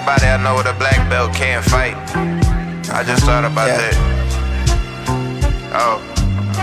everybody I know with a black belt can't fight. I just thought about that. Oh.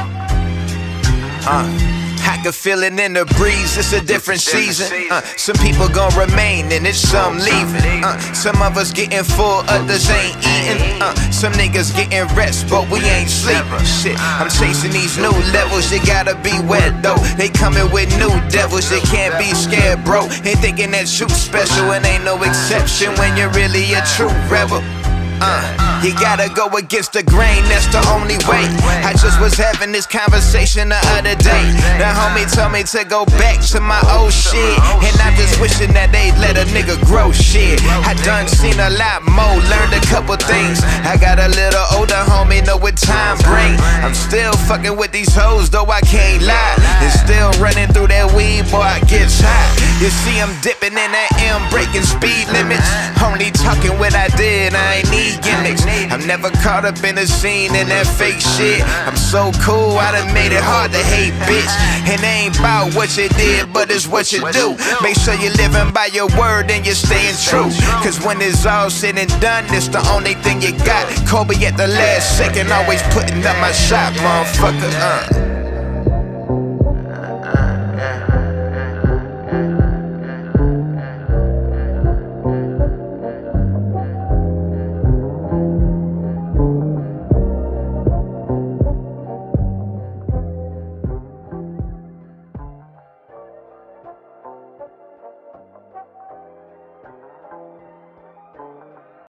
I can feel it in the breeze, it's a different season. Some people gon' remain and it's some leaving. Some of us getting full, others ain't eating. Some niggas getting rest, but we ain't sleeping. Shit, I'm chasing these new levels, you gotta be wet though. They coming with new devils, you can't be scared, bro. Ain't thinking that you special and ain't no exception when you're really a true rebel. You gotta go against the grain, that's the only way. I just was having this conversation the other day. The homie told me to go back to my old shit, and I'm just wishing that they'd let a nigga grow shit. I done seen a lot more, learned a couple things. I got a little older, homie, know what time bring. I'm still fucking with these hoes, though I can't lie. And still running through that weed, boy, I get hot. You see I'm dipping in that M, breaking speed limits. Only talking what I did, I ain't need gimmicks. I'm never caught up in the scene and that fake shit. I'm so cool, I done made it hard to hate, bitch. And it ain't about what you did, but it's what you do. Make sure you're living by your word and you're staying true. Cause when it's all said and done, it's the only thing you got. Kobe at the last second, always putting up my shot, motherfucker.